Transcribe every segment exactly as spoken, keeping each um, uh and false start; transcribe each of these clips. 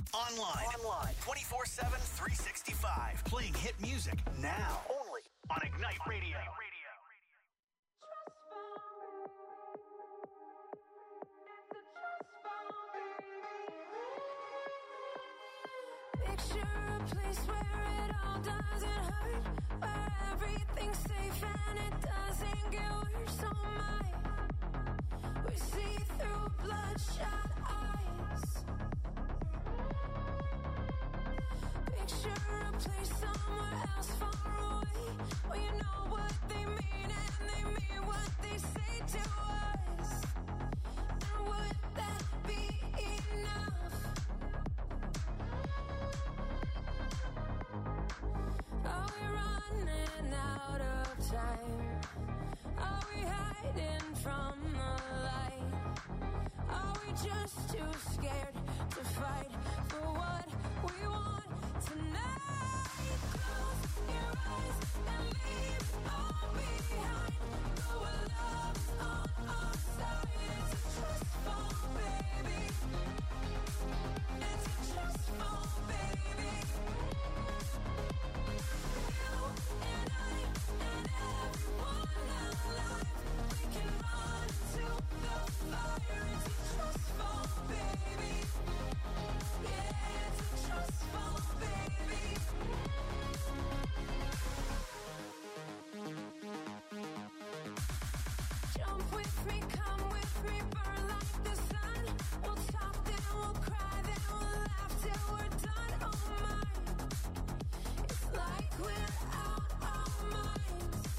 Online. Online. twenty-four seven, three sixty-five. Playing hit music now. Only on Ignite Radio. Picture a place where it all doesn't hurt, where everything's safe and it doesn't get worse. Oh my, we see through bloodshot eyes. Picture a place somewhere else far away, where you know what they mean and they mean what they say to us. And would that be enough? Are we running out of time? Are we hiding from the light? Are we just too scared to fight for what we want tonight? Close your eyes and leave all behind. Go where love's on our side. It's a trust fall, baby. It's a trust fall, baby. You and I and everyone alive, we can run to the fire. It's a trust fall, baby. Yeah, it's a trust fall, baby. Jump with me, come with me, burn like the sun. We'll talk, then we'll cry, then we'll laugh till we're done. Oh my, it's like we're out our minds.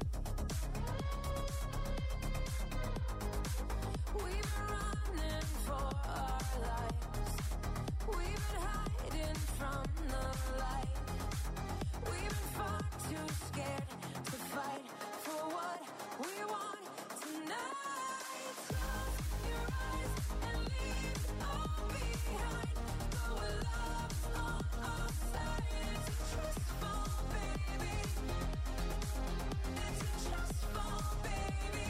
We've been running for our lives. We've been hiding from the light. We've been far too scared to fight for what we want tonight. Close your eyes and leave all behind. Go where love's on our side. It's a trust fall, baby. It's a trust fall, baby.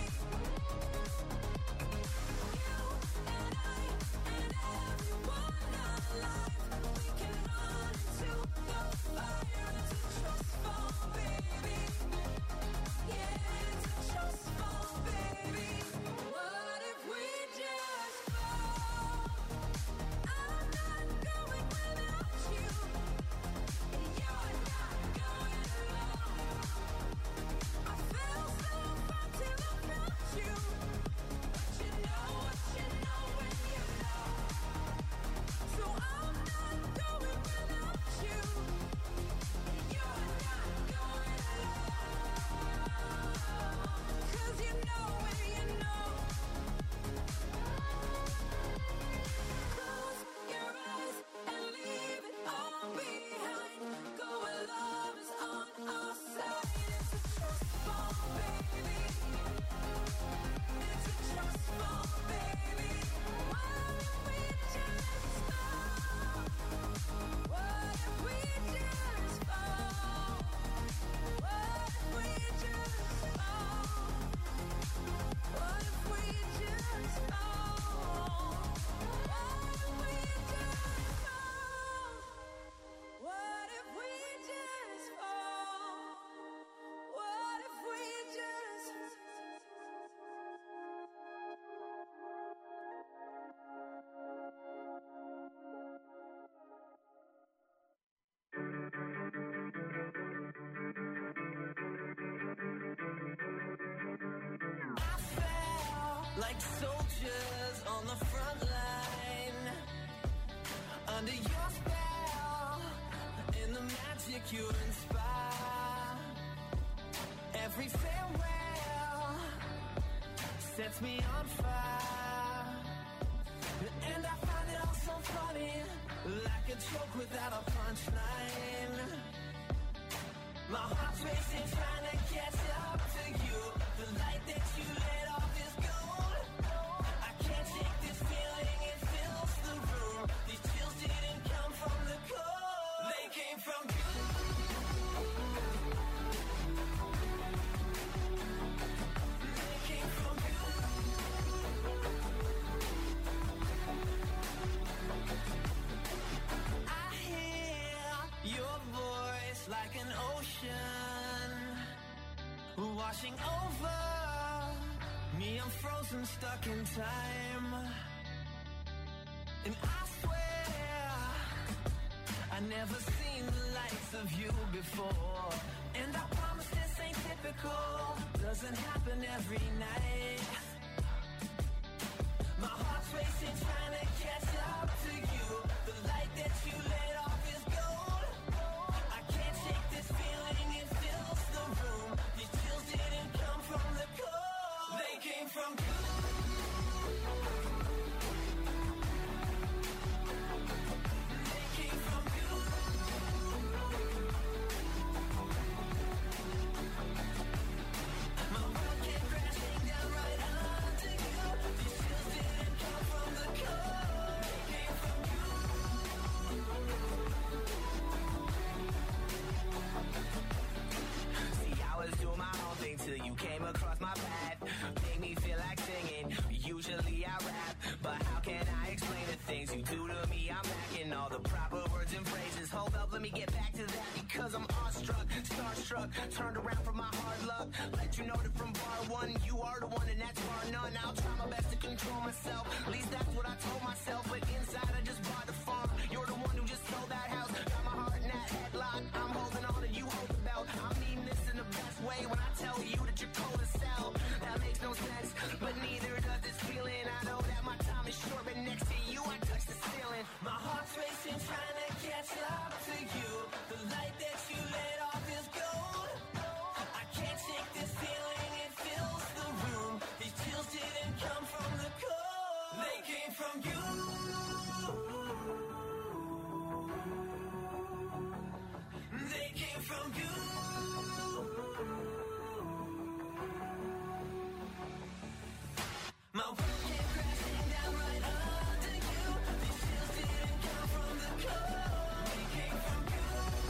You and I and everyone alive, we can run to the fire. It's a trust fall, baby. Yeah, it's a trust fall, baby. What if we just fall? I'm not going without you, and you're not going alone. I feel so far till I found you, but you know what you know when you know. So I'm not going without you, and you're not going alone. 'Cause you know when you know. Close your eyes and leave it all behind. Go where love is on our side. It's a trust fall, baby. It's a trust fall, baby. What if we just fall? What if we just fall? What if we just fall? What if we just fall? What if we just fall? What if we just fall? What if we just I fell like soldiers on the front line, under your spell, in the magic you inspire. Every farewell sets me on fire, and I find it all so funny, like a joke without a punchline. My heart's racing, trying to catch up to you. The light that you let off is gold. I can't shake this feeling, it fills the room. These chills didn't come from the cold, they came from you. They came from you. washing over me. I'm frozen, stuck in time. And I swear I never seen the likes of you before. And I promise this ain't typical, doesn't happen every night. My heart's racing, trying to catch up to you. The light that you let off is gold. I can't shake this feeling, it fills the room. These chills didn't come from the cold, they came from you. They came from you. My world came crashing down right under you. These chills didn't come from the cold, they came from you. See, I was doing my own thing till you came across my path. Made me feel like singing. Usually I rap, but how can I explain the things you do to me? I'm lacking all the proper words and phrases. Hold up, let me get back to that because I'm awestruck, starstruck, turned around from my hard luck. Let you know that from bar one, you are the one and that's bar none. I'll try my best to control myself. At least that's what I told myself. But inside I just bought the farm. You're the one who just sold that house. Got my heart in that headlock. I'm holding on and you hold the belt. I mean this in the best way when I tell you that you're cold as hell. That makes no sense, but neither does this feeling. I know that my time is short, but next to you I touch the ceiling. My heart's racing, trying to catch up to you. The light that you let off is gold. I can't shake this feeling, it fills the room. These chills didn't come from the cold, they came from you. They came from you. My world came crashing down right under you. These chills didn't come from the cold, they came from you.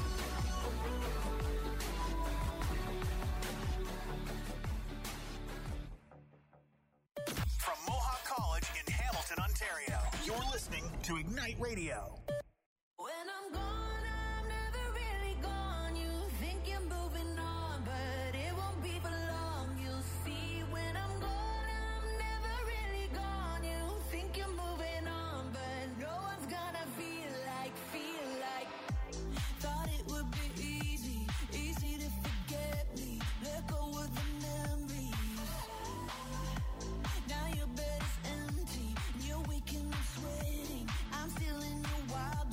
From Mohawk College in Hamilton, Ontario, you're listening to Ignite Radio. When I'm gone, I'm never really gone. You think you're moving on, but it won't be for long. You'll see when I'm gone, I'm never really gone. You think you're moving on, but no one's gonna feel like, feel like. Thought it would be easy, easy to forget me. Let go of the memories. Now your bed is empty, and you're waking up sweating. I'm still in your wild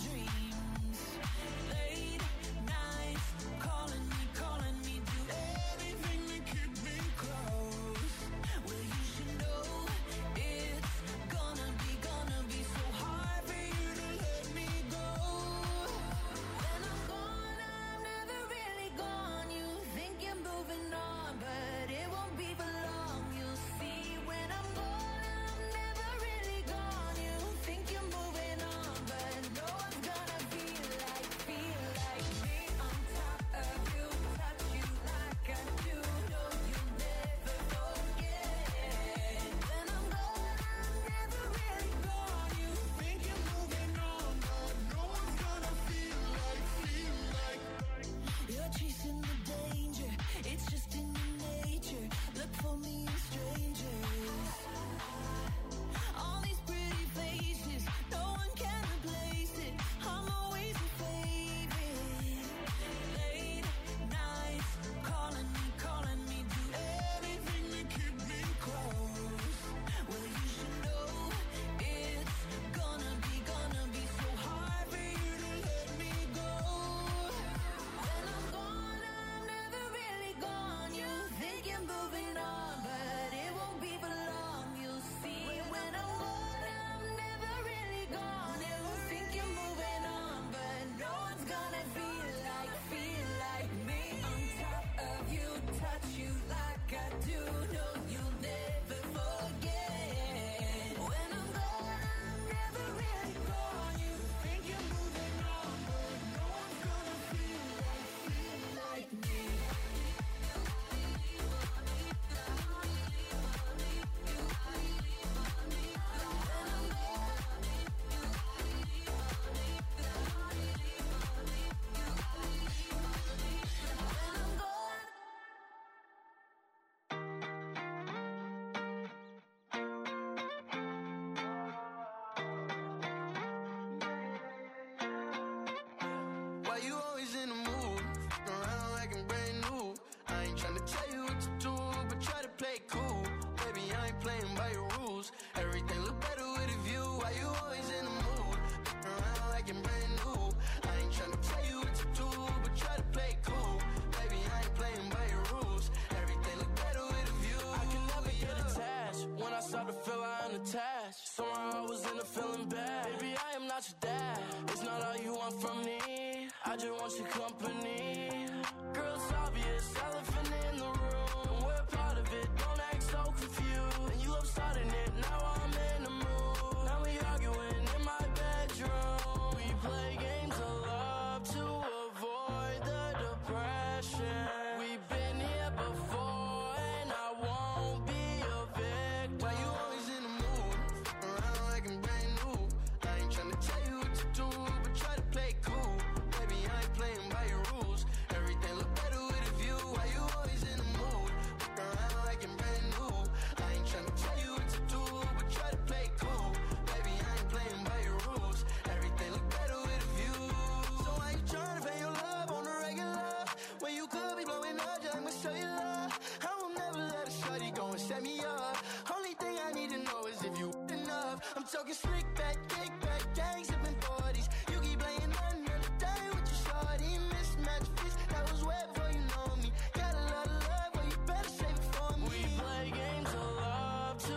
ain't tryna tell you what to do, but try to play it cool. Baby, I ain't playing by your rules. Everything look better with a view. Why you always in the mood? Around like I'm brand new. I ain't tryna tell you what to do, but try to play it cool. Baby, I ain't playing by your rules. Everything look better with a view. I can never get attached. When I start to feel I am attached, somehow I was in a feeling bad. Baby, I am not your dad. It's not all you want from me. I just want your company. Girl, it's obvious, elephant in the room. We're part of it, don't act so confused. And you love starting it, now I'm in the mood. Now we arguing in my bedroom. We play games of love to avoid the depression. We've been here before and I won't be a victim. Why you always in the mood? Around like I'm brand new. I ain't tryna tell you what to do, but try to play it cool. Baby, I ain't playing by your rules. Everything look better with a view. Why you always in the mood? Around like I'm brand new. I ain't tryna tell you what to do, but try to play it cool. Baby, I ain't playing by your rules. Everything look better with a view. So why you tryna pay your love on the regular? When you could be blowing up, just I'ma show you love. I will never let a shorty go and set me up. Only thing I need to know is if you enough. I'm talking slick back, kick back, gang sipping forties. You keep playing another day with your shorty. Mismatch fist, that was way before you know me. Got a lot of love, but you better save it for me. We play games of love to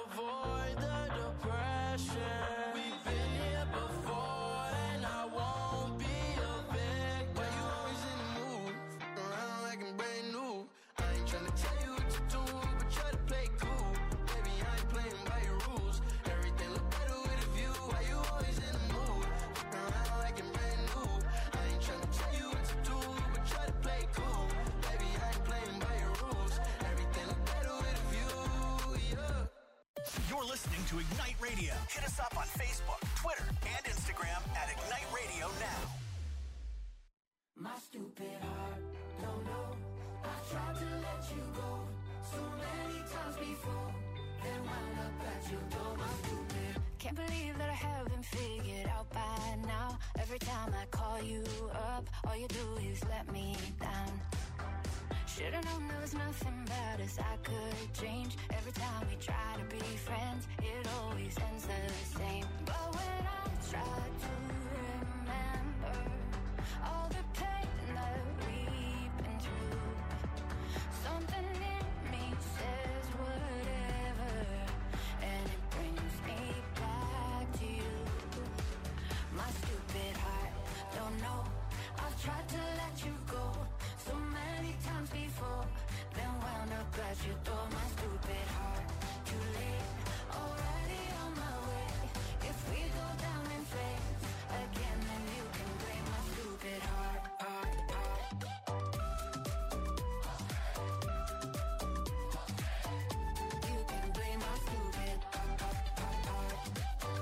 avoid the depression. We've been here before and I won't be a victim. Why you always in the mood? Around like I'm brand new. I ain't tryna tell you what to do, but try to play it cool. Baby, I ain't playing by your rules. Everything look better with a view. Why you always in the mood? Around like I'm brand new. I ain't tryna tell you what to do, but try to play it cool. Baby, I ain't playing by your rules. Everything look better with a view, yeah. You're listening to Ignite Radio. Hit us up on Facebook, Twitter, and Instagram at Ignite Radio Now. My stupid heart, don't know. I tried to let you go so many times before. Then wound up at your door, my stupid. Can't believe that I haven't figured out by now. Every time I call you up, all you do is let me down. Should've known there was nothing about us I could change. Every time we try to be friends, it always ends the same. But when I try to remember all the pain that we've been through, something in me says whatever, and it brings me back to you. My stupid heart, don't know. I've tried to let you go so many times before, then wound up at your door. My stupid heart, too late, already on my way. If we go down in flames again, then you can blame my stupid heart, heart, heart. You can blame my stupid heart, heart, heart, heart.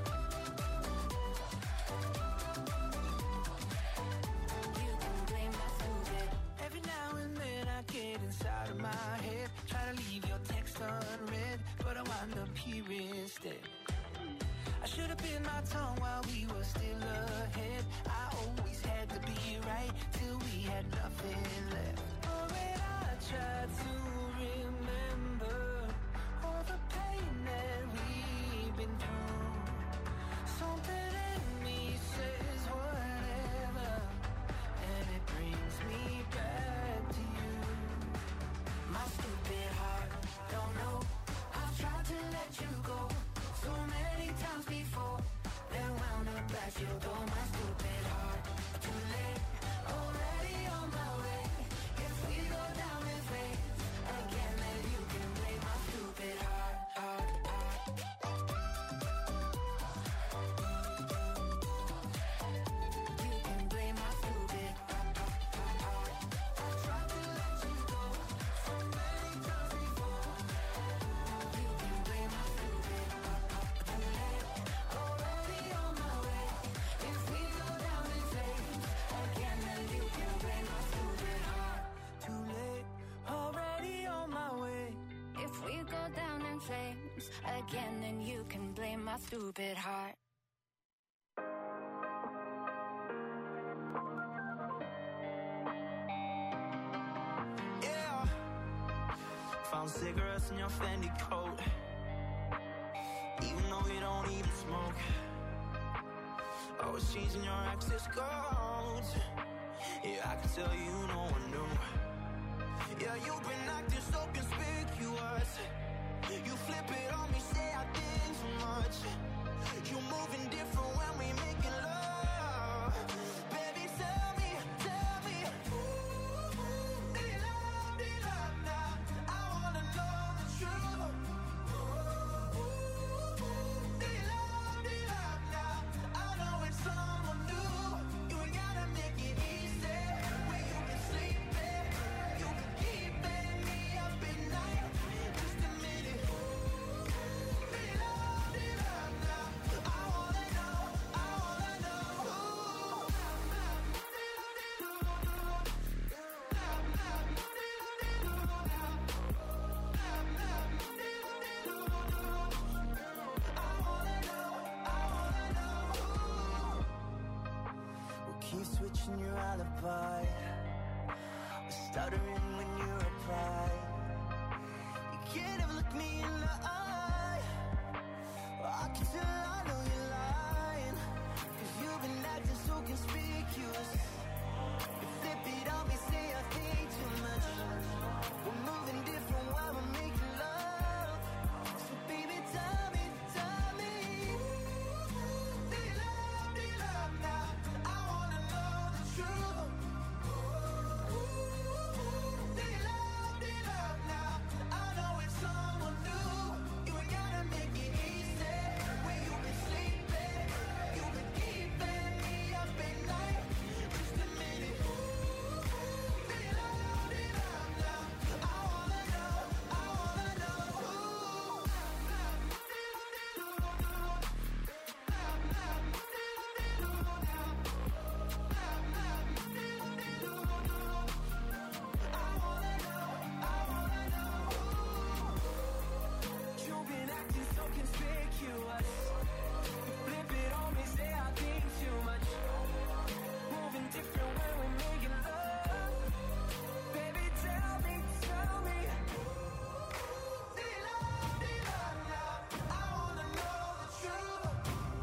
You can blame my stupid. Every now and then I get inside of my head, try to leave your text unread, but I wind up here instead. I should have been my tongue while we were still ahead. I always had to be right till we had nothing left. Oh, when I tried to remember all the pain that we've been through, something in me says whatever, and it brings me back to you. My stupid heart, don't know. I've tried to let you go so many times before, then wound up at your door. My stupid heart, too late, already on my way. If we go down in flames again, then you can blame my stupid heart, heart, heart. You can blame my stupid heart, heart, heart. I tried to let you go so many times before. You can blame my stupid heart, heart. Too late, already on my way. If we go down in flames again, then you can blame my stupid heart. Too late, already on my way. If we go down in flames again, then you can blame my stupid heart. Yeah, brown cigarettes in your Fendi coat. Even though you don't even smoke, always changing your access codes. Yeah, I can tell you no one knew. Yeah, you've been acting so conspicuous. You flip it on me, say I think too much. You moving different when we making love. Baby, tell me, tell me, ooh, do you love, do you love now? I wanna know the truth. Ooh, do you love, do you love now? I know it's someone new. You ain't gotta make it easy. Where you been sleeping, you been keeping me up at night. Just a minute. Do you love, do you love now? I wanna know, I wanna know. We'll keep switching your alibi. We're stuttering when you reply. You can't ever look me in the eye. I can tell I know you're lying. Cause you've been acting so conspicuous. You flip it on me, say I think too much. We're moving different while we're making love. So baby, tell me, tell me, do you love, do you love now? I wanna know the truth. Do you love, do you love now? I know it's someone new. You ain't gotta make it easy. Where you been sleeping, you been keeping me up at night. Just a minute. Do you love, do you love now? I wanna know, I wanna know. You've been acting so conspicuous. You flip it on me, say I think too much. Moving different when we're making love. Baby, tell me, tell me, do you love, do you love now? I wanna know the truth.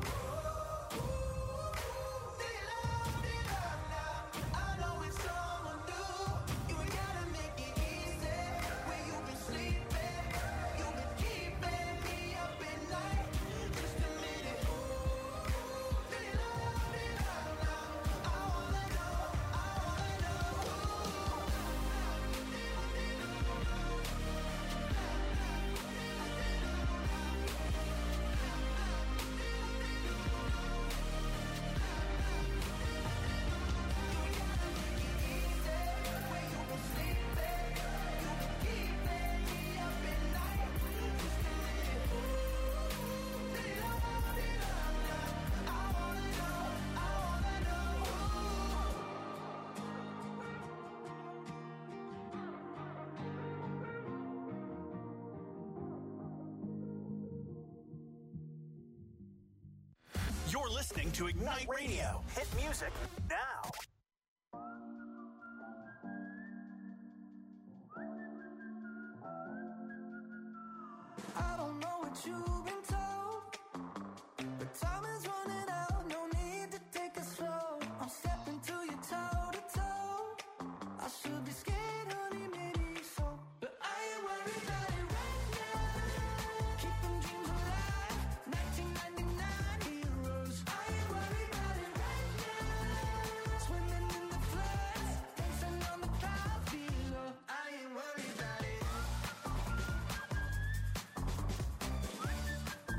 Do you love, do you love now? I know it's someone new. You ain't gotta make it easy. Where you been sleeping, you been keeping me up at night. Just a minute. Do you love, do you love now? I wanna know, I wanna know. Where you been sleeping, you been keeping me up at night. Just a minute. Do you love, do you love now? I wanna know, I wanna know. You're listening to Ignite Radio. Hit music now. I don't know what you've been told, but time is running out. No need to take it slow. I'm stepping to you toe to toe. I should be scared, honey, maybe so, but I ain't worried about it right now. Keeping dreams alive, nineteen ninety-nine heroes. I ain't worried about it right now. Swimming in the floods, dancing on the clouds below. I ain't worried about it.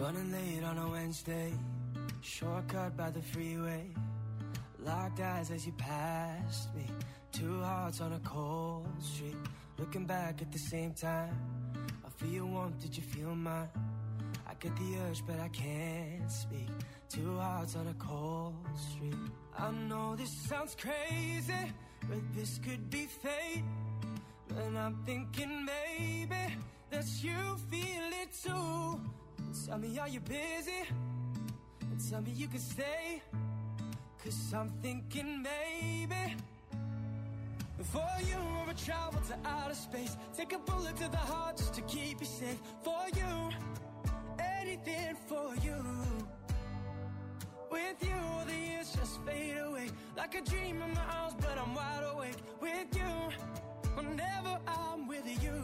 Running late on a Wednesday, shortcut by the freeway. Locked eyes as you passed me. Two hearts on a cold street. Looking back at the same time. I feel your warmth, did you feel mine? I get the urge, but I can't speak. Two hearts on a cold street. I know this sounds crazy, but this could be fate. And I'm thinking maybe that you feel it too. Tell me, are you busy? Tell me you can stay. Cause I'm thinking maybe for you I would travel to outer space. Take a bullet to the heart just to keep you safe. For you, anything for you. With you, all the years just fade away. Like a dream in my arms, but I'm wide awake. With you, whenever I'm with you.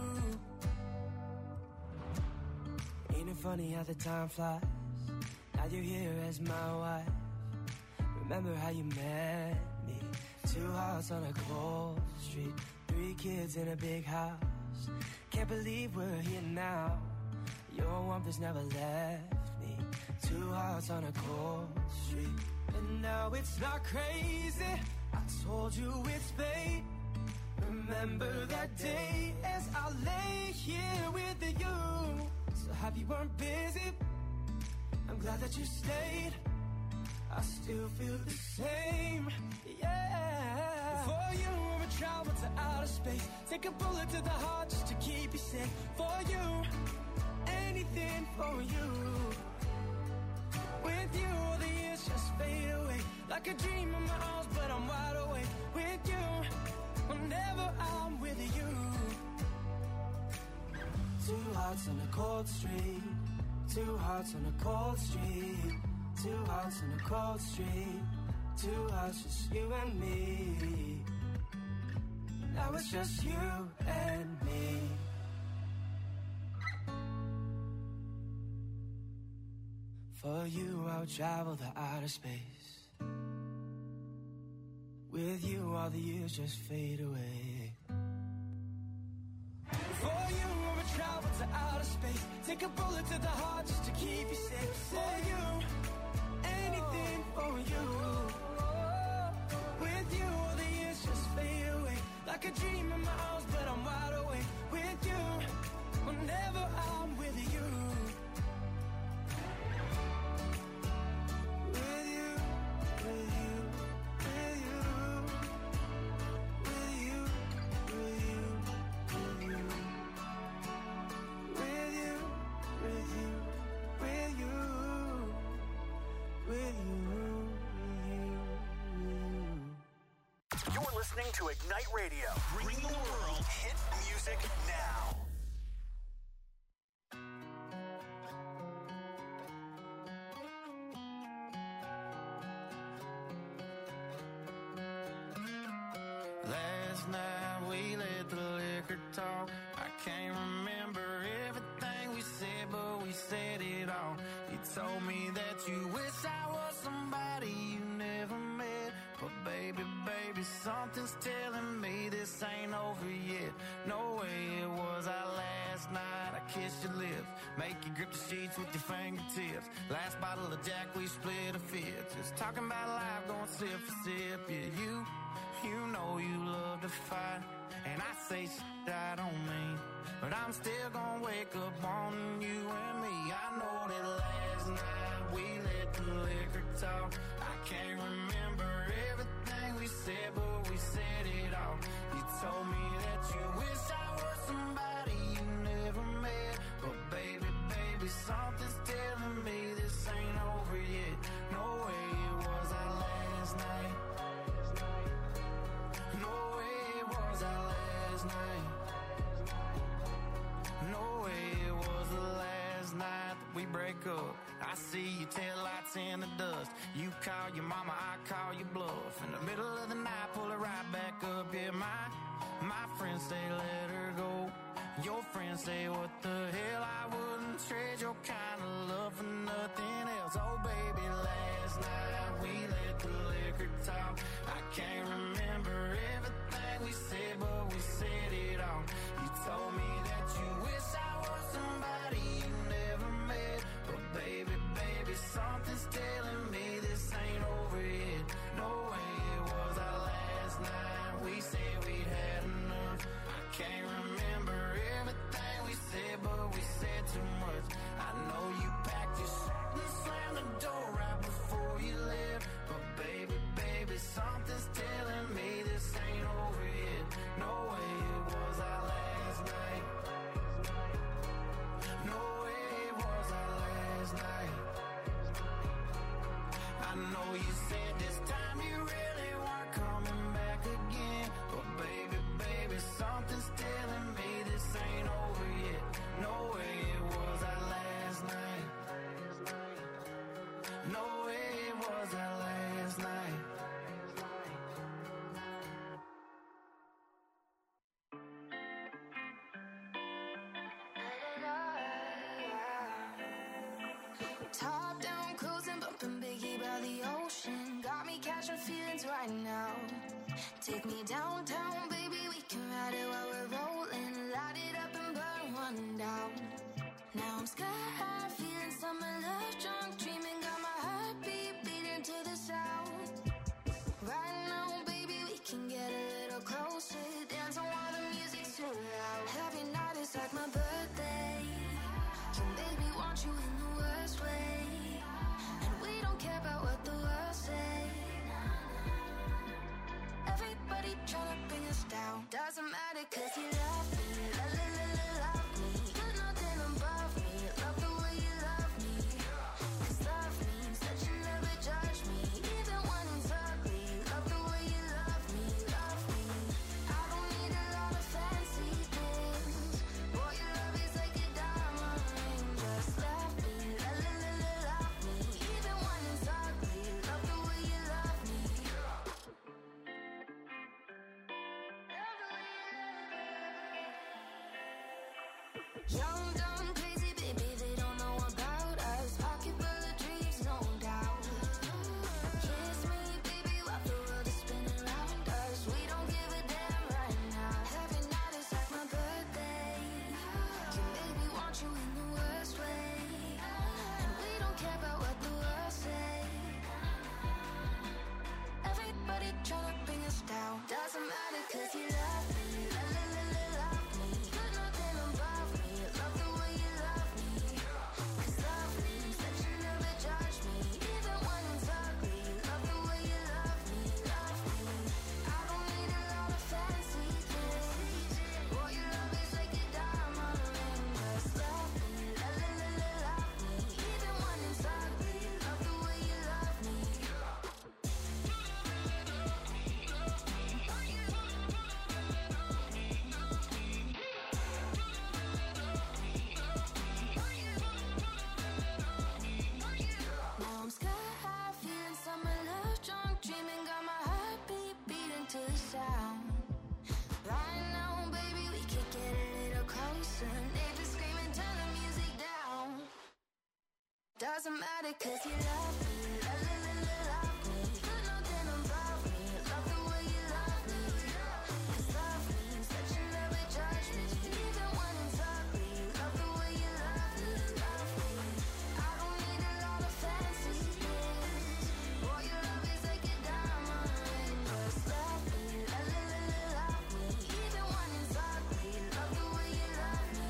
Ain't it funny how the time flies? Now you're here as my wife. Remember how you met me? Two hearts on a cold street. Three kids in a big house. Can't believe we're here now. Your warmth has never left me. Two hearts on a cold street. And now it's not crazy. I told you it's fate. Remember that day as I lay here with you. So happy you weren't busy. I'm glad that you stayed. I still feel the same, yeah. For you, I would travel to outer space. Take a bullet to the heart just to keep you safe. For you, anything for you. With you, all the years just fade away. Like a dream in my arms, but I'm wide awake. With you, whenever I'm with you. Two hearts on a cold street. Two hearts on a cold street. Two hearts on a cold street. Two hearts, just you and me. Now it's just you and me. For you, I'll travel the outer space. With you, all the years just fade away. For you, I would travel to outer space. Take a bullet to the heart just to keep you safe. For you, anything for you. With you, all the years just fade away. Like a dream in my arms, but I'm wide awake. With you, whenever I'm with you. With you, with you, with you. With you, with you, with you. With you, with you, with you. With you, with you. You're listening to Ignite Radio, bringing the world hit music now. Last night we let the liquor talk. I can't remember everything we said, but we said it all. You told me that you wish I was somebody you never met. But baby, baby, something's telling me this ain't over yet. No way it was our last night. I kissed your lips, make you grip the sheets with your fingertips. Last bottle of Jack, we split a fifth. Just talking about life, going sip for sip. Yeah, you, you know you love to fight. And I say shit I don't mean, but I'm still gonna wake up wanting you and me. I know that last night we let the liquor talk. I can't remember everything we said, but we said it all. You told me that you wish I was somebody you never met. But baby, baby, something's telling me this ain't over yet. No way it was our last night. No way it was our last night. No way it was the last night that we break up. I see your taillights in the dust. You call your mama, I call your bluff. In the middle of the night, pull it right back up. Yeah, my, my friends say let her go. Your friends say what the hell, I wouldn't trade your kind of love for nothing else. Oh baby, last night we let the liquor talk. I can't remember everything we said, but we said it all. You told me that you wish I was somebody you never met. But baby, Top down, cruising, bumping Biggie by the ocean. Got me catching feelings right now. Take me downtown, baby, we can ride it while we're rolling. Light it up and burn one down. Now I'm sky high, feeling summer love, drunk, dreaming, got my heartbeat beating to the sound. Right now, baby, we can get a little closer, dancing while the music's too loud. Every night is like my birthday. Can baby want you in the worst way, and we don't care about what the world say. Everybody tryna bring us down. Doesn't matter cause you love me. La la la la love me. You're nothing above me. Love the way you love me. Cause love means that you never judge me. Even when it's ugly. Love the way you love me. Love me. I don't need a lot of fancy things. Boy, your love is like a diamond ring. Just love me. La la la la love me. Even when it's ugly. Love the way you love me. Young, dumb, crazy, baby, they don't know about us. Pocket full of dreams, no doubt. Kiss me, baby, while the world is spinning around us. We don't give a damn right now. Every night is like my birthday. Can baby want you in the worst way, and we don't care about what the world say. Everybody tryna bring us down. Doesn't matter cause you love me. La la la la love me. You're nothing above me. Love the way you love me. Cause love means that you never judge me. Even when it's ugly. Love the way you love me. Love me. I don't need a lot of fancy things. Boy, your love is like a diamond ring. Just love me. La la la la love me. Even when it's ugly. Love the way you love me. Now I'm sky high, feeling summer love, drunk, dreaming, got my heartbeat beating to the sound. Right now, baby, we could get a little closer. Neighbors screaming, turn the music down. Doesn't matter cause you love me. La la la la love me. You're nothing above me. Love the way you love me. Cause love means that you never judge me. Even when it's ugly. Love the way you love me. Love me. I don't need a lot of fancy things. Boy, your love is like a diamond ring. Just love me. La la la la love me. Even when it's ugly. Love the way you love me.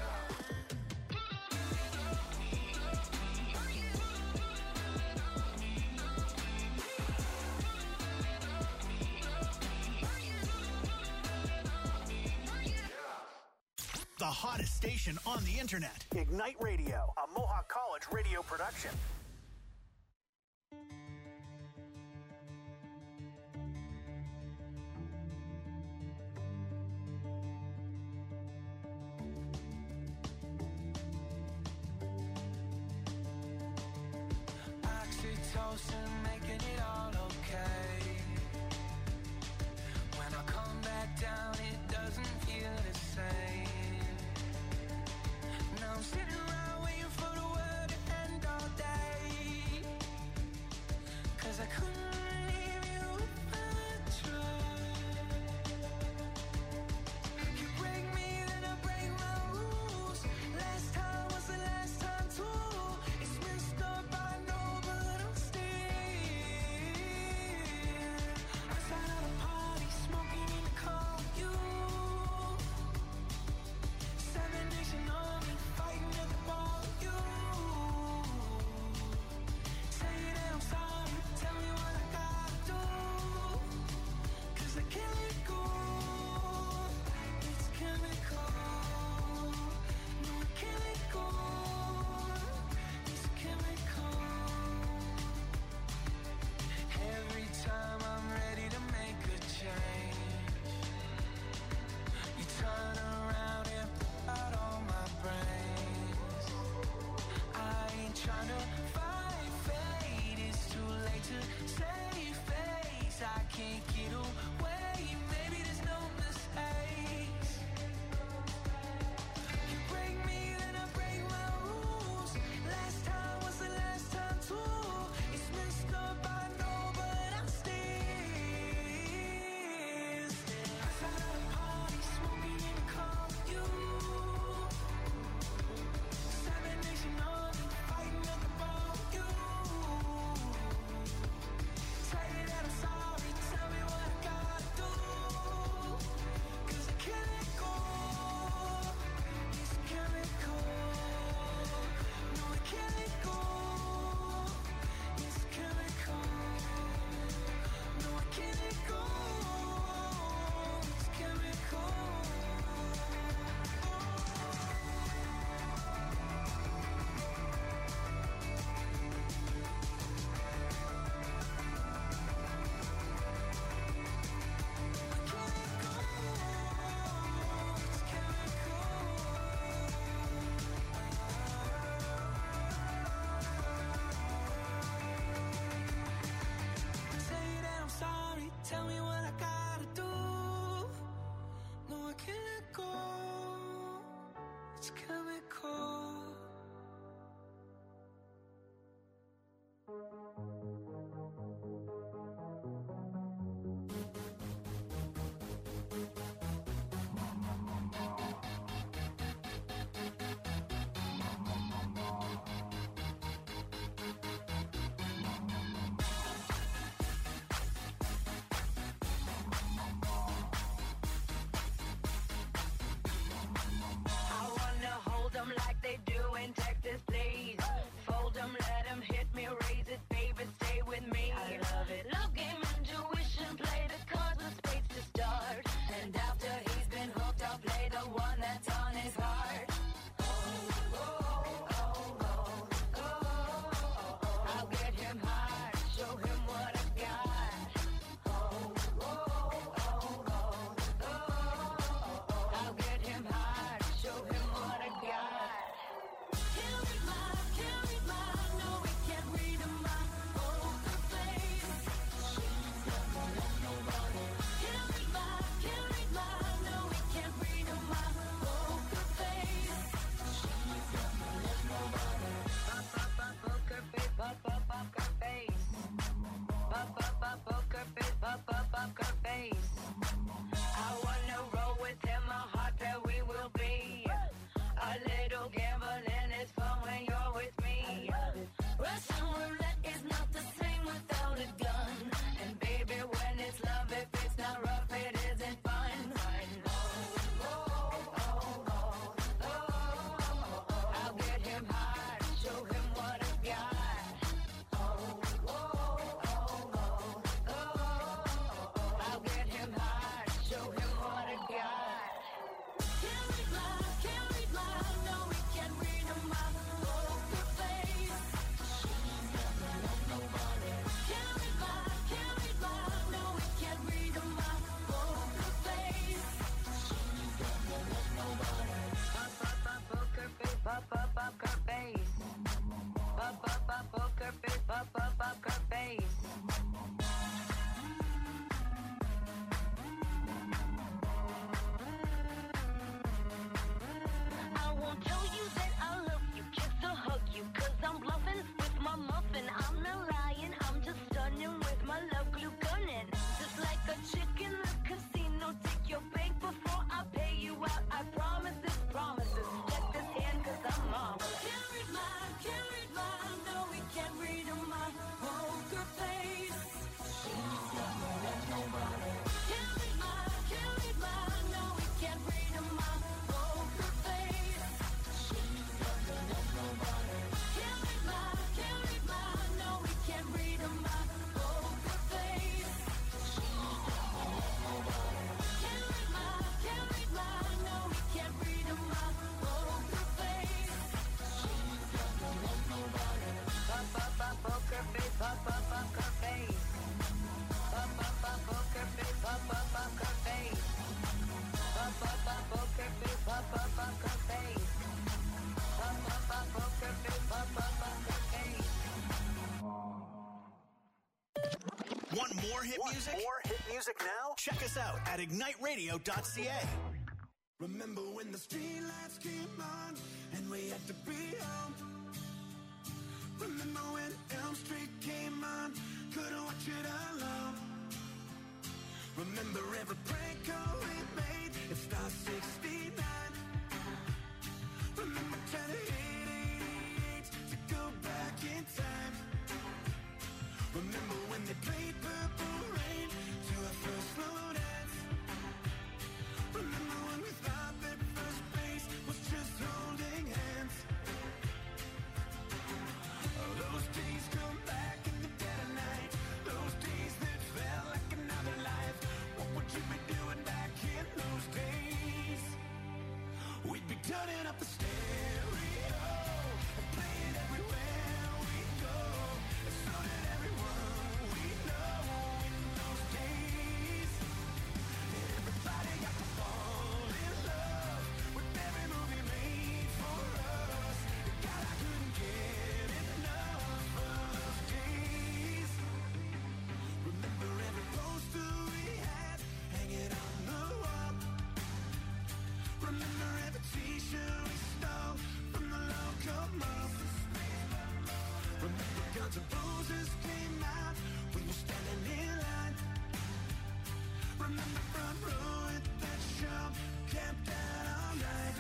The hottest station on the internet. Ignite Radio, a Mohawk College radio production. Oxytocin, making it all okay. When I come back down, it doesn't feel the same. Now I'm sitting around waiting for the world to end all day. Cause I couldn't leave you if I tried. You break me, then I break my rules. Last time was the last time too. It's messed up, I know, but I'm still poker face. I wanna roll with him, a heart that we will be. A little gambling is fun when you're with me. Russian roulette is not the same without a gun. And baby, when it's love, if it's not rough, it isn't fun. Oh, oh, oh, oh, oh. I'll get him hard, show him what I got. Oh, oh, oh, oh, oh. I'll get him hard, show him what I got. Can't read my, can't read my, no, we can't read my poker face. She's never loved nobody. Can't read my, can't read my, no, we can't read my poker face. She's never loved nobody. Pop, pop, pop, poker face, pop, pop, poker face. Pop, pop, pop, poker face, pop, pop, poker face. I won't tell you that I love you just to hug you, cause I'm bluffing with my muffin. I'm not lying, I'm just stunning with my love glue gunning. Just like a chick in the casino, take your bank before I pay you out. I promise this, promises. Check this hand cause I'm mom. Can't read my, can't read my, no we can't read my poker face. She's never loved nobody. Can't read my, can't read my, no we can't read my poker face. She's never loved nobody. Can't read my, can't read my, no we can't read my poker face. She's never loved nobody. Can't read my, can't read my, no we can't read my poker face. She's never loved nobody. Pop, pop, pop, poker face, pop, pop, poker face. Pop, pop, pop, poker face, pop, pop, poker face. Pop, pop, pop, poker face, pop, pop, poker face. Pop, pop, pop, poker face, pop, pop, poker face. Want more hit Want music? more hit music now? Check us out at ignite radio dot c a. Remember when the streetlights came on and we had to be home? Remember when Elm Street came on, couldn't watch it alone? Remember every prank call we made, it Star sixty-nine. Remember trying to hit eighty-eight to go back in time. Remember when they played Purple Rain to our first slow dance. Remember when we thought that first base was just holding hands. Oh, those days come back in the dead of night. Those days that felt like another life. What would you be doing back in those days? We'd be turning up the stereo and playing everywhere we go. And so did everyone we know in those days. Everybody got to fall in love with every movie made for us. God, I couldn't get enough of those days. Remember every poster we had hanging on the wall. Remember every t-shirt we stole from the local mall. Remember Guns N' Roses came out, we were standing in line. Remember front row at that show, camped out all night.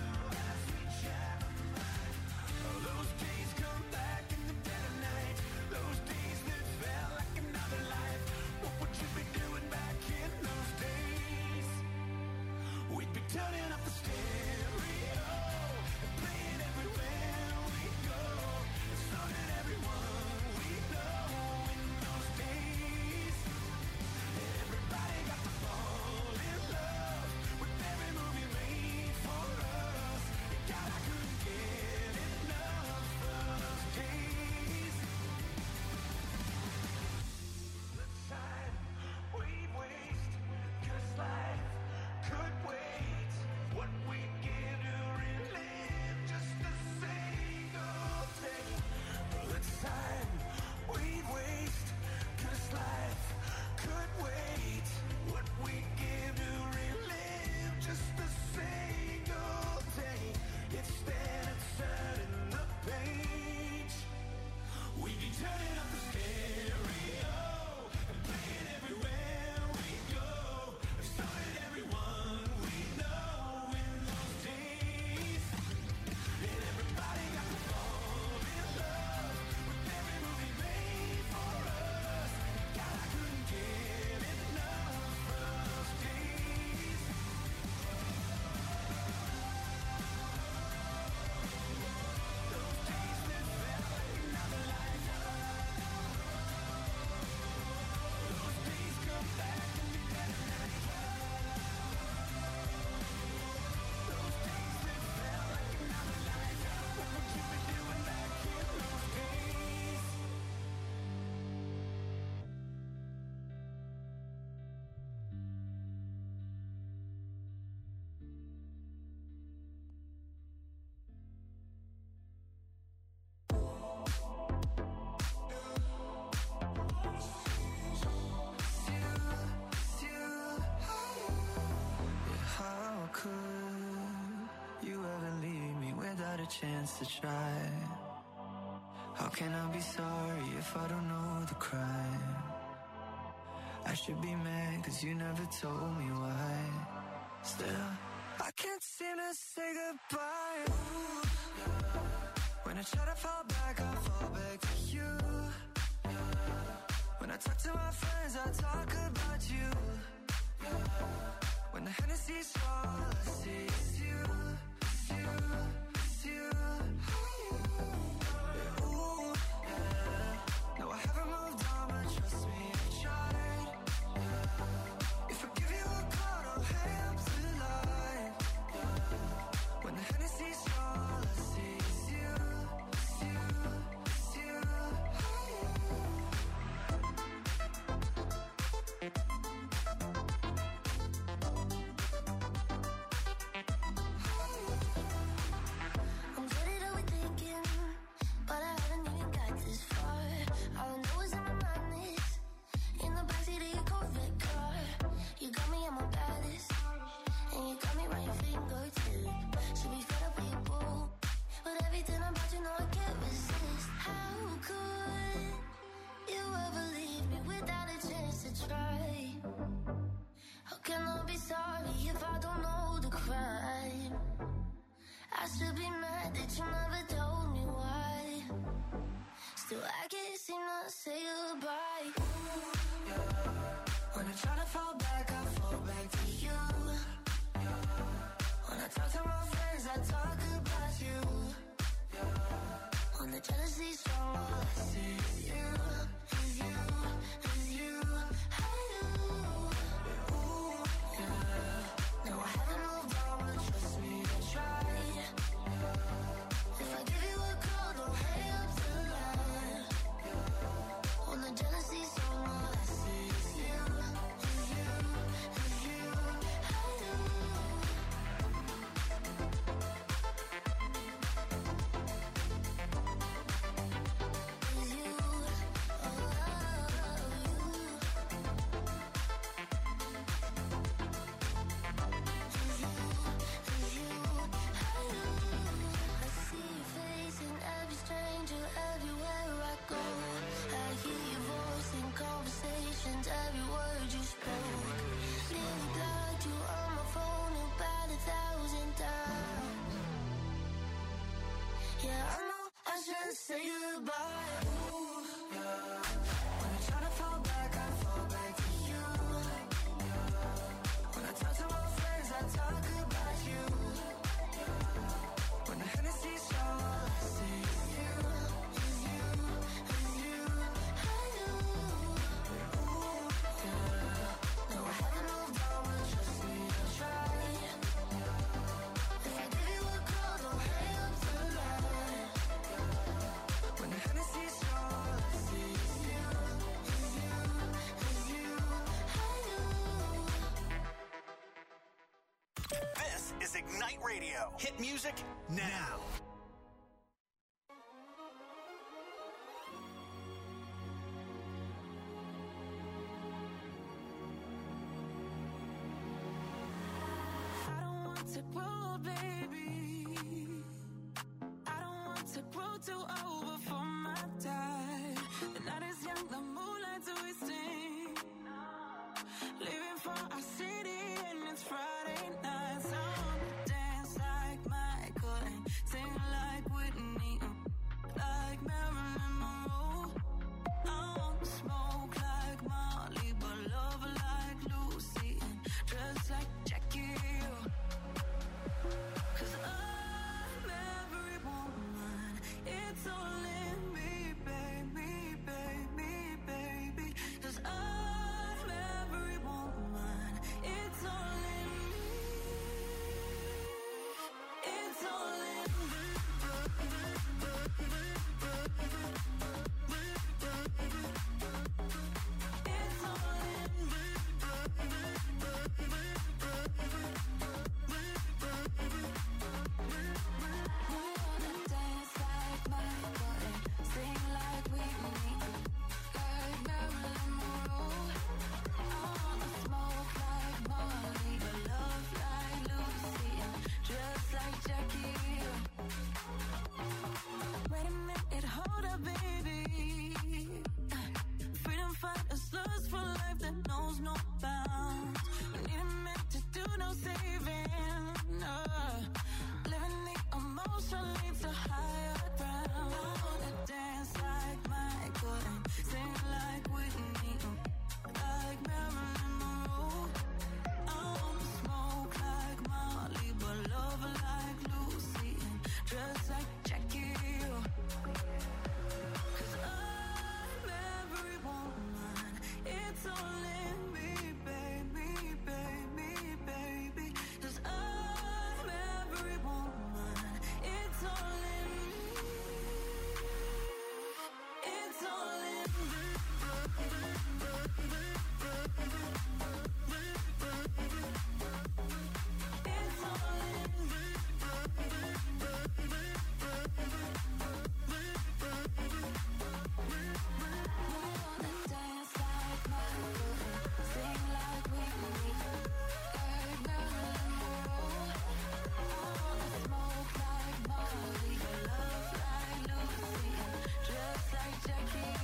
Oh, those days come back in the dead of night. Those days that felt like another life. What would you be doing back in those days? We'd be turning up the stereo and playing everywhere we go. And so did everyone we know in those days. Everybody got to fall in love with every movie made for us. God, I couldn't get enough of those days. Let's sign, we waste, 'cause life could wait. a chance to try. How can I be sorry if I don't know the crime? I should be mad cause you never told me why. Still, I can't seem to say goodbye. Ooh, yeah. When I try to fall back, I fall back to you. Yeah. When I talk to my friends, I talk about you. Yeah. When the Hennessy's all I see is you, it's you, it's you. Yeah, ooh, yeah. No, I haven't moved on, but trust me, I've tried. Yeah. If I give you a call, don't hang up the line. Yeah. When the Hennessy's all I see is you, it's you, it's you. I'm getting overthinking, but I haven't even got this far. All I know is in my mind is in the backseat of your Corvette car. You got me at my baddest, and you got me right your fingertip. Should be fed up with you, boo, but everything about you know I can't resist. How could you ever leave me without a chance to try? How can I be sorry if I don't know the crime? I should be mad that you never told me why. Still, I can't seem to say goodbye. Ooh, yeah. When I try to fall back, I fall back to you. Yeah. When I talk to my friends, I talk about you. Yeah. When the jealousy's strong, all I see is you, is you, is you. Hey, you. Yeah, ooh, yeah. No, I haven't moved on, but trust me, I tried. If I give you a call, don't hang up the line. When the jealousy's strong, all I see is you, is you, is you. Hey, you. Is you, oh, you. Is you, is you. Hey, you. I see your face in every stranger, everywhere I go. I hear your voice in conversations, every word you spoke. Nearly blocked you on my phone about a thousand times. Yeah, I know I shouldn't say goodbye. Ooh, yeah. When I try to fall back, I fall back to you. Yeah. When I talk to my friends, I talk about you. When the Hennessy's strong, all I see is you, is you, is you. Hey, you. Ooh, yeah. No, I haven't moved on, but trust me, I tried. If I give you a call, don't hang up the line. When the Hennessy's strong, all I see is you, is you, is you. Hey, you. This is Ignite Radio. Hit music now. I don't want to grow, baby. I don't want to grow too old before my time. The night is young, the moonlight's twisting. Leaving for our city and it's Friday night. So I wanna dance like Michael and sing like Whitney, uh, like Marilyn Monroe. I want to smoke like Molly, but love like Lucy and dress like Jackie Hill. 'Cause I'm every woman, it's all in me, baby, baby, baby. 'Cause I'm every woman, it's all in me, it's all in me. saving. Uh, living the emotion leads to higher ground. I wanna dance like Michael and sing like Whitney, like Marilyn Monroe. I wanna smoke like Molly, but love like Lucy and dress like Jackie. Cause I'm every woman, it's all in me, baby, baby, baby. Cause I'm every woman, it's all in me. It's all in me. It's all in me. I wanna dance like Michael and sing like Whitney, like Marilyn Monroe. I wanna smoke like Molly, love like Lucy, and dress like Jackie.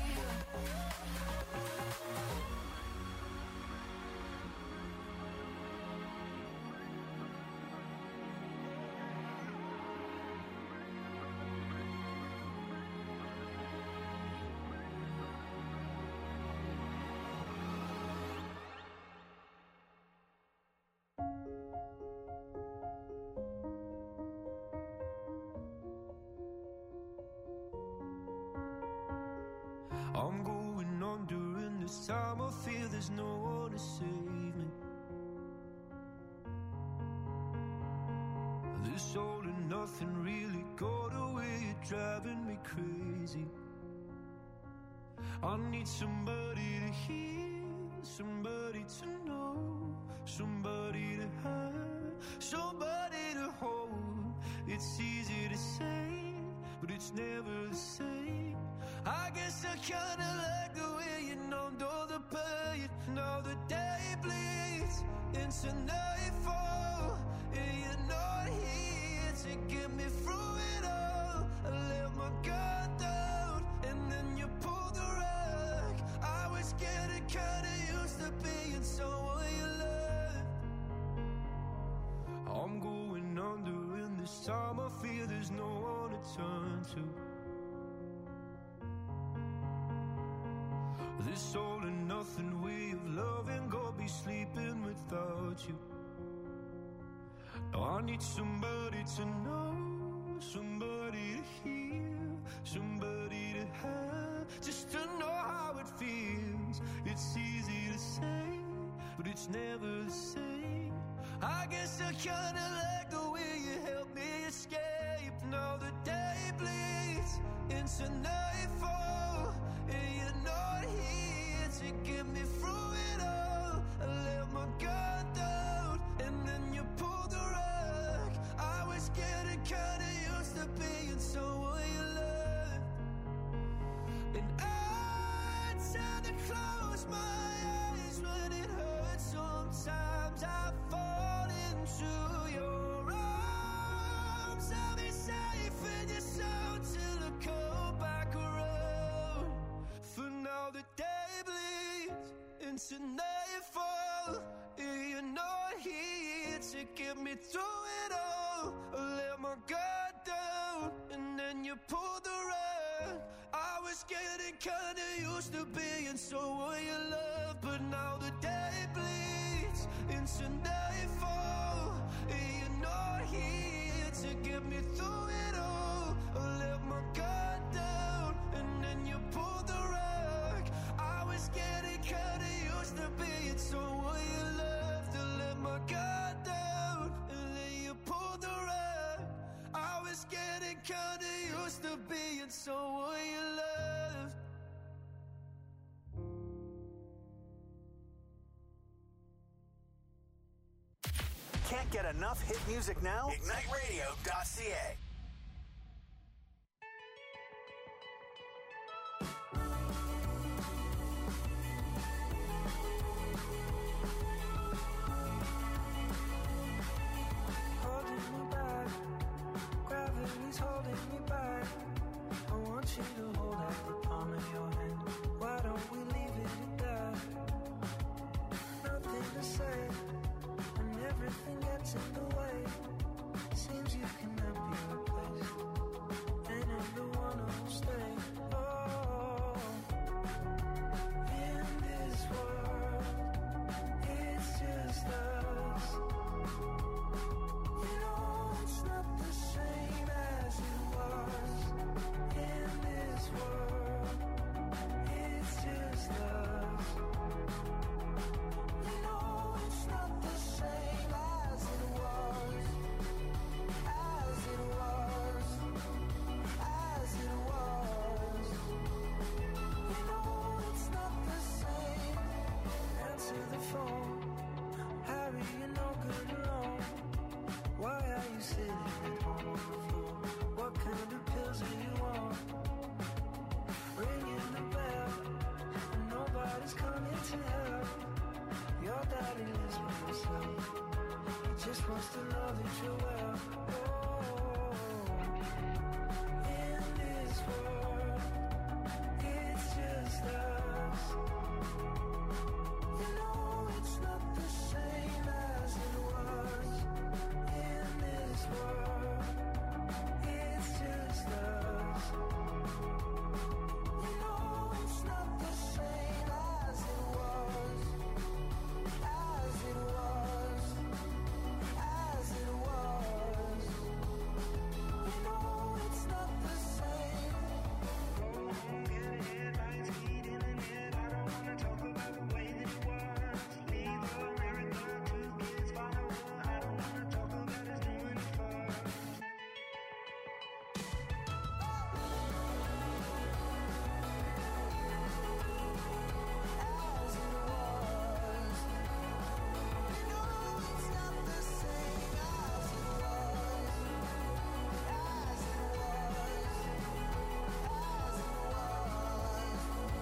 I'm going on during this time. I feel there's no one to save me. This all and nothing really got away, you're driving me crazy. I need somebody to hear, somebody to know, somebody to have, somebody to hold. It's easy to say, but it's never the same. I guess I kinda like the way you numbed all the pain. Now the day bleeds into nightfall, and you're not here to get me through it all. I let my guard down, and then you pulled the rug. I was getting kinda used to being someone you loved. I'm going under, and this time I feel there's no one to turn to. This all and nothing way of loving, go be sleeping without you. Now I need somebody to know, somebody to hear, somebody to have, just to know how it feels. It's easy to say, but it's never the same. I guess I kinda like the way you help me escape. Now the day bleeds into nightfall, and you're not here to get me through it all. I let my guard down, and then you pulled the rug. I was getting kinda used to being someone you loved. And I tend to close my eyes when it hurts. Sometimes I fall into your arms. I'll be safe in your soul till I come back around. For now the day bleeds into nightfall, and you're not here to get me through it all. I let my guard down, and then you pulled the rug. I was getting kinda used to being someone you love, but now the day bleeds into nightfall, and you're not here to get me through it all. I let my guard down, and then you pulled the rug. I was getting kinda used to being someone you loved. I let my guard down, and then you pulled the rug. I was getting kinda used to being someone you loved. Can't get enough hit music now? Ignite radio dot c a. Holding me back, gravity's holding me back. I want you to hold out the palm of your hand. Why don't we leave it at that? Nothing to say, and every everything gets in the way. Seems you cannot be replaced, and I'm the one who'll stay. Oh, in this world, it's just us. You know it's not the same as it was. In this world, it's just us. You know it's not the same as it was. As it was. As it was. You know it's not the same. Answer the phone. Harry, you're no good alone. Why are you sitting at home on the floor? What kind of pills do you want? Ringing the bell, and nobody's coming to help. Your daddy lives by himself. He just wants to know that you're well. Oh, in this world, it's just us. You know it's not the same as it was. In this world, it's just us. You know it's not the same as it was. As it was. As it was. You know it's not the same. Go home, get a headlines, feed in the net. I don't wanna talk about the way that it was. Leave America, two kids, follow her. I don't wanna talk about us doing it first. As it was. You know it's not the same as it was. As it was. As it was.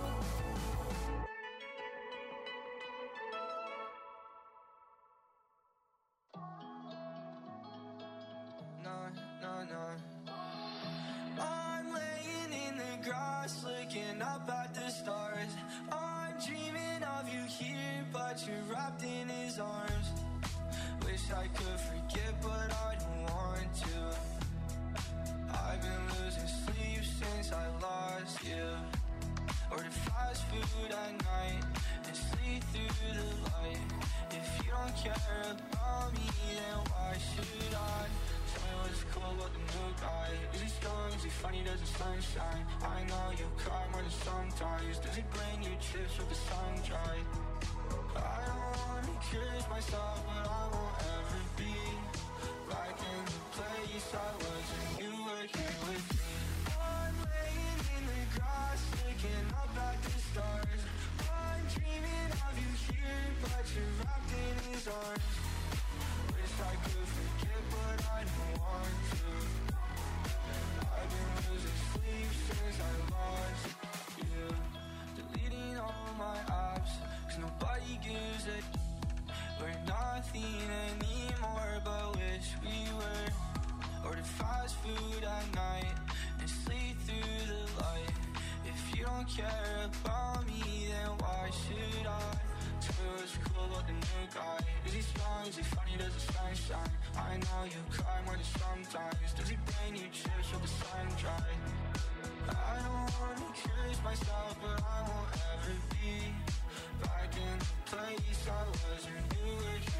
No, no, no. I'm laying in the grass, looking up at the stars. I'm dreaming of you here, but you're wrapped in his arms. Wish I could forget, but I don't want to. I've been losing sleep since I lost you. Order fast food at night and sleep through the light. If you don't care about me, then why should I? Tell me what's cool about the new guy. Is he strong? Is he funny? Does the sunshine? I know you cry more than sometimes. Does he bring you chips with the sun dry? I don't wanna curse myself, but I won't ever be back in the place I was when you were here with me. I'm laying in the grass, looking up at the stars. I'm dreaming of you here, but you're wrapped in his arms. Wish I could forget, but I don't want to. I've been losing sleep since I lost you. Deleting all my apps, cause nobody gives a. We're nothing anymore, but wish we were. Order fast food at night and sleep through the light. If you don't care about me, then why should I? Tell me what's cool about the new guy. Is he strong? Is he funny? Does the sun shine? I know you cry more than sometimes. Does he bring you chips with the sun dry? I don't wanna curse myself, but I won't ever be back in the place I was when you were here.